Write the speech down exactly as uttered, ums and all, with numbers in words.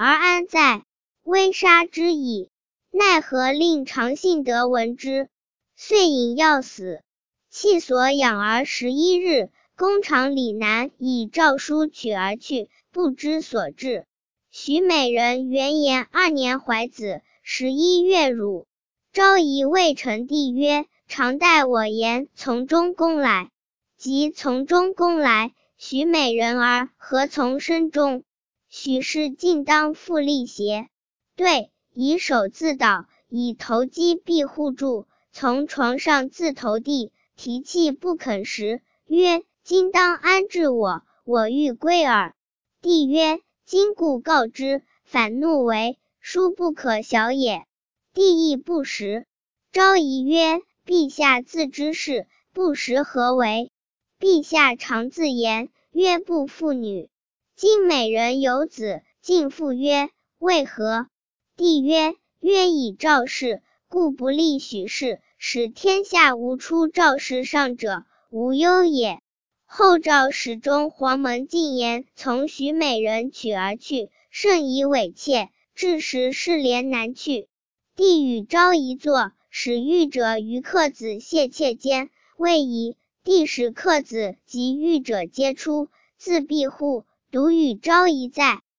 而安在？微杀之矣。奈何令常信德闻之，遂引药死。弃所养而十一日，公尝里南以诏书取而去，不知所至。许美人元延二年怀子，十一月汝。昭仪谓成帝曰：常待我言，从中宫来。即从中宫来，许美人儿何从身中？许氏尽当复立邪？对，以手自倒，以头击壁护住，从床上自投地，提气不肯食，曰：今当安置我？我欲归耳。帝曰：今故告之，反怒为，殊不可小也。帝亦不食。昭仪曰：陛下自知事，不食何为？陛下常自言，曰不妇女。今美人有子，进父曰：为何？帝曰：曰以赵氏，故不立许氏，使天下无出赵氏上者，无忧也。后赵始终黄门进言，从许美人取而去，甚以猥怯，致使世廉难去。帝与昭仪坐，使御者于客子谢妾间，未已，帝使客子及御者皆出，自闭户，独与昭仪在。